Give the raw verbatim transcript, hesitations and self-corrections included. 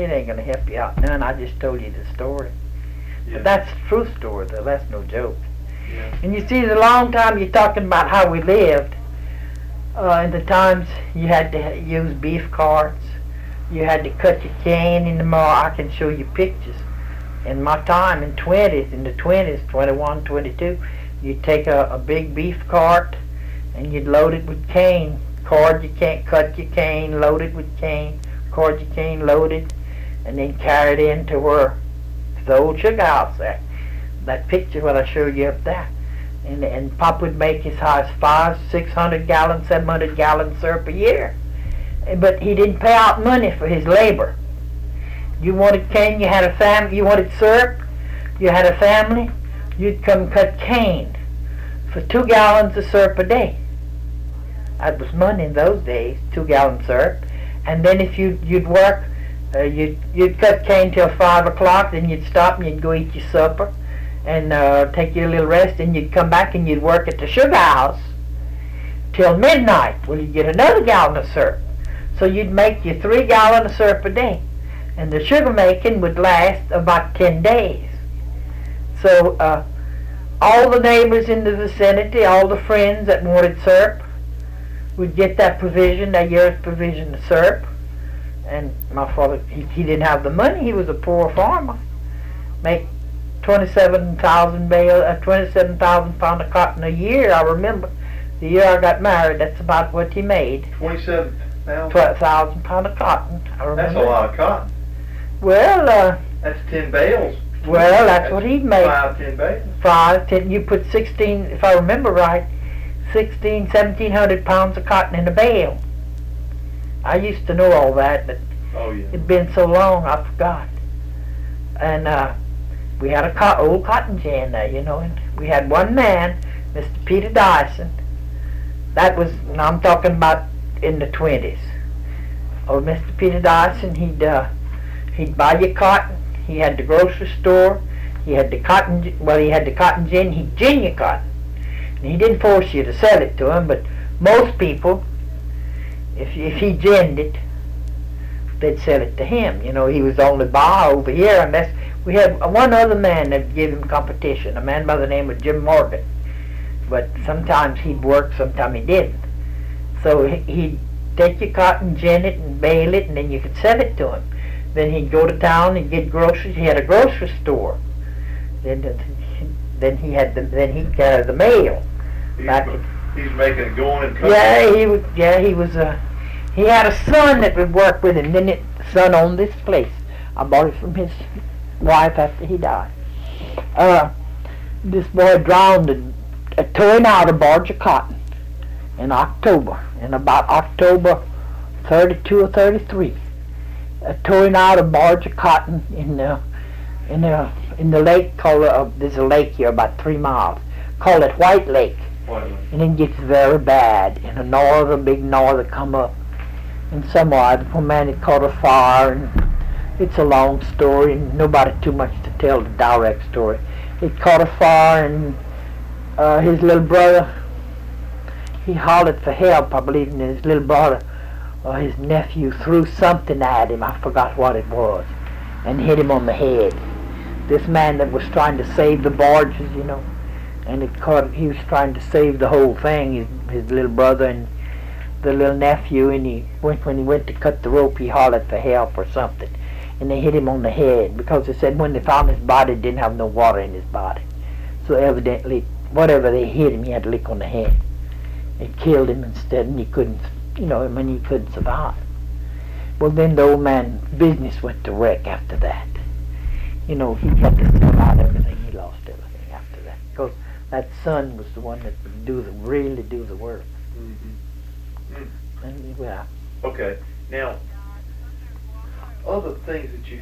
it ain't gonna help you out none. I just told you the story. Yeah. But that's a true story, though. That's no joke. Yeah. And you see, the long time you're talking about how we lived. Uh, in the times you had to use beef carts, you had to cut your cane in the mower. I can show you pictures. In my time, in twenties, in the twenties, twenty-one, twenty-two, you'd take a, a big beef cart and you'd load it with cane. Cord you can't cut your cane, load it with cane. Cord your cane, load it, and then carry it into where the old sugar house there. That picture what I showed you up there. And, and Pop would make as high as five, six hundred gallons, seven hundred gallons syrup a year. But he didn't pay out money for his labor. You wanted cane, you had a family, you wanted syrup, you had a family, you'd come cut cane for two gallons of syrup a day. That was money in those days, two gallons syrup. And then if you, you'd work, uh, you'd, you'd cut cane till five o'clock, then you'd stop and you'd go eat your supper and uh, take your little rest, and you'd come back and you'd work at the sugar house till midnight. Well, you'd get another gallon of syrup. So you'd make your three gallons of syrup a day. And the sugar making would last about ten days. So uh, all the neighbors in the vicinity, all the friends that wanted syrup, would get that provision, that year's provision of syrup. And my father, he, he didn't have the money. He was a poor farmer. Make twenty-seven thousand bale, uh, twenty-seven thousand pound of cotton a year. I remember the year I got married. That's about what he made. Twenty-seven thousand. Twelve thousand pound of cotton. I remember. That's a lot of cotton. Well, uh, that's ten bales. Well, that's, that's what he'd make. Five, ten bales. Five, ten. You put sixteen, if I remember right, sixteen, seventeen hundred pounds of cotton in a bale. I used to know all that, but oh, yeah. it'd been so long I forgot. And uh, we had a co- old cotton gin there, you know, and we had one man, Mister Peter Dyson. That was, now I'm talking about in the twenties. Old Mister Peter Dyson, he'd uh, he'd buy you cotton. He had the grocery store. He had the cotton. Well, he had the cotton gin. He'd gin you cotton. And he didn't force you to sell it to him, but most people, if if he ginned it, they'd sell it to him. You know, he was the only buyer over here, unless we had one other man that gave him competition, a man by the name of Jim Morgan. But sometimes he'd work, sometimes he didn't. So he'd take your cotton, gin it, and bale it, and then you could sell it to him. Then he'd go to town and get groceries. He had a grocery store. Then, then he had the then he'd carry the mail. He's, back he's making it going and coming. Yeah, he was. Yeah, he was. Uh, he had a son that would work with him. Then it, the son owned this place. I bought it from his wife after he died. Uh, this boy drowned in, uh, towing out a barge of cotton in October, in about October thirty-two or thirty-three. Uh, towing out a barge of cotton in the in the in the lake called uh, there's a lake here about three miles. Call it White Lake. White Lake. And it gets very bad. And a norther, big norther come up. And somewhere the poor man had caught a fire, and it's a long story, and nobody too much to tell the direct story. It caught a fire, and uh, his little brother, he hollered for help, I believe, and his little brother, or his nephew, threw something at him. I forgot what it was, and hit him on the head. This man that was trying to save the barges, you know, and it caught. He was trying to save the whole thing. His, his little brother and the little nephew, and he went when he went to cut the rope. He hollered for help or something, and they hit him on the head because they said when they found his body, it didn't have no water in his body. So evidently, whatever they hit him, he had a lick on the head. It killed him instead, and he couldn't. You know, I mean, he couldn't survive. Well, then the old man's business went to wreck after that. You know, he had to sell out everything. He lost everything after that because that son was the one that would do the really do the work. Mm-hmm. Mm. And well. Okay. Now, other things that you